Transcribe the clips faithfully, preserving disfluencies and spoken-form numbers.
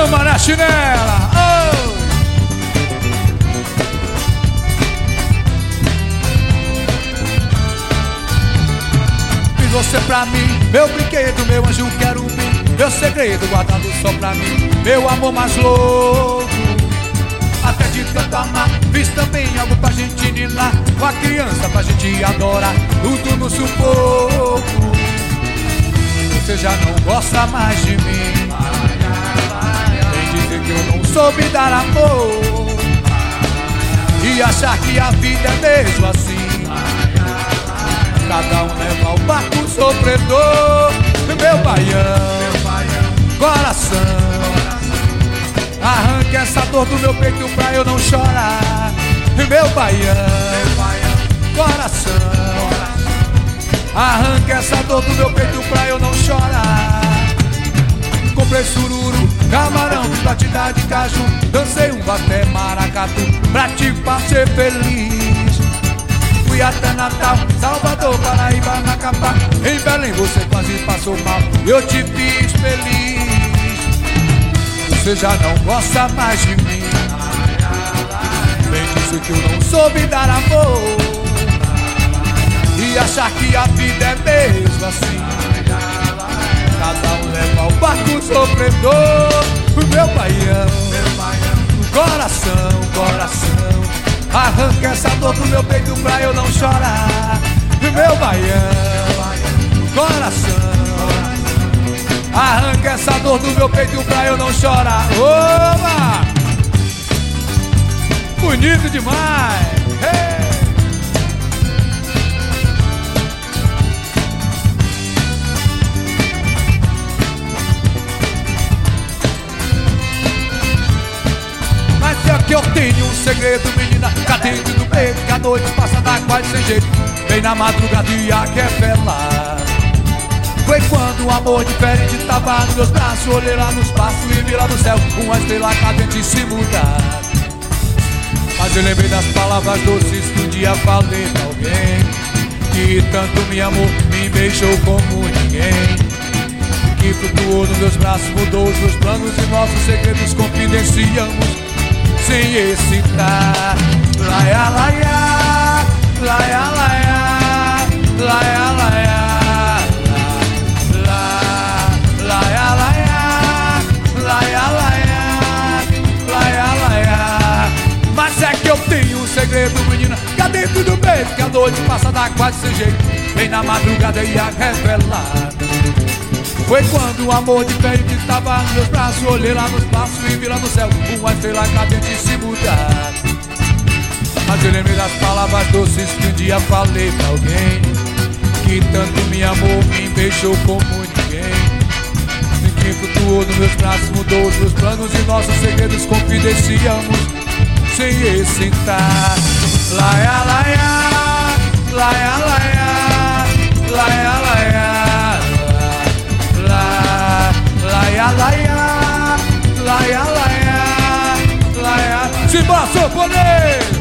Chama na chinela. Oh! Fiz você pra mim, meu brinquedo, meu anjo querubim, meu segredo guardado só pra mim, meu amor mais louco. Até de tanto amar, fiz também algo pra gente ninar, com a criança pra gente adorar, tudo no sufoco. Você já não gosta mais de mim, vem dizer que eu não soube dar amor e achar que a vida é mesmo assim. Cada um leva o barco sofredor, meu baião, coração. Arranque essa dor do meu peito pra eu não chorar, meu baião, coração. Arranque essa dor do meu peito pra eu não chorar. Comprei sururu, camarão, batida de caju, dancei um baté maracatu pra te fazer feliz. Fui até Natal, Salvador, Paraíba, Macapá, em Belém você quase passou mal, eu te fiz feliz. Você já não gosta mais de mim, vem dizer que eu não soube dar amor e achar que a vida é mesmo assim. Cada um leva o barco sofredor, meu baião, coração, coração. Arranca essa dor do meu peito pra eu não chorar, meu baião, coração. Arranca essa dor do meu peito pra eu não chorar. Oba! Bonito demais! Hey! Mas é que eu tenho um segredo, menina, cá dentro do peito, que a noite passa da quase sem jeito, vem na madrugada e a revelar. Foi quando um amor diferente tava nos meus braços, olhei lá no espaço e vi lá no céu uma estrela cadente se mudar. Mas eu lembrei das palavras doces que um dia falei pra alguém, que tanto me amou, me beijou como ninguém, que flutuou nos meus braços, mudou os meus planos e nossos segredos confidenciamos sem excitar. Laia, laia, laia, laia, laia, laia. Laia, laia, laia, laia, laia, laia. Mas é que eu tenho um segredo, menina, cá dentro do peito, que a noite passa da quase sem jeito, vem na madrugada e a revelar. Foi quando o amor diferente tava nos meus braços, olhei lá no espaço e vi lá no céu uma estrela cadente se mudar. Mas eu lembrei das palavras doces que um dia falei pra alguém, que tanto me amou, me beijou como ninguém, que flutuou nos meus braços, mudou os meus planos e nossos segredos confidenciamos sem excitar. Laia, laia, laia, laia, laia, laia, laia, laia, laia, laia, laia. Simba, sanfoneiro!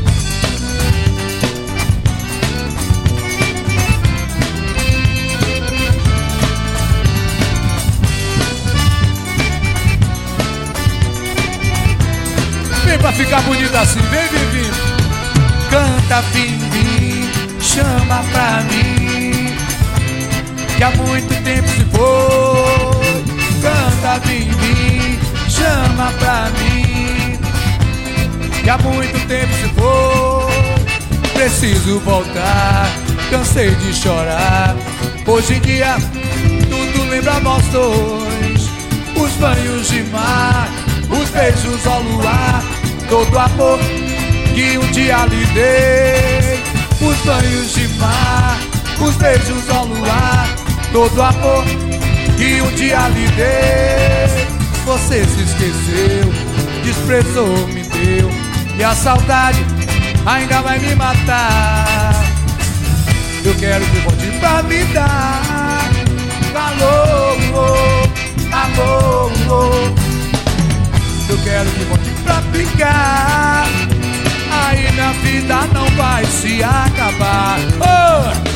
Vem pra ficar bonito assim, vem, vem, vem. Canta, vem, vem, chama pra mim, que há muito tempo se foi. Canta, vem, vem, chama pra mim, que há muito tempo se foi. Preciso voltar, cansei de chorar. Hoje em dia tudo lembra nós dois, os banhos de mar, os beijos ao luar, todo amor que um dia lhe dei. Os banhos de mar, os beijos ao luar, todo amor que um dia lhe dei. Você se esqueceu, desprezou, me deu, e a saudade ainda vai me matar. Eu quero que volte pra me dar calor, amor. Eu quero que volte pra ficar, aí na vida não vai se acabar. Oh!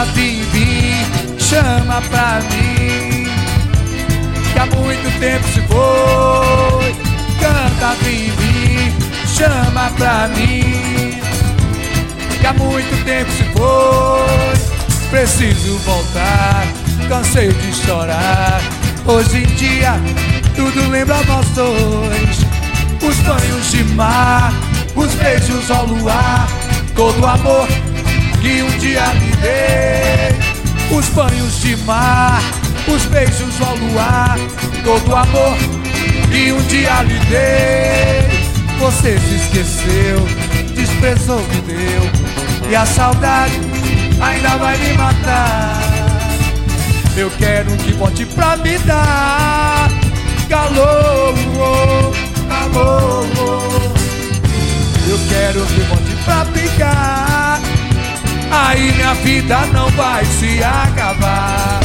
Canta, vim, vim, chama pra mim, que há muito tempo se foi. Canta, vim, vim, chama pra mim, que há muito tempo se foi. Preciso voltar, cansei de chorar. Hoje em dia tudo lembra nós dois. Os banhos de mar, os beijos ao luar, todo o amor que um dia lhe dei. Os banhos de mar, os beijos ao luar, todo o amor que um dia lhe dei. Você se esqueceu, desprezou, me deu, e a saudade ainda vai me matar. Eu quero que volte pra me dar calor, calor. Eu quero que volte pra ficar, aí minha vida não vai se acabar.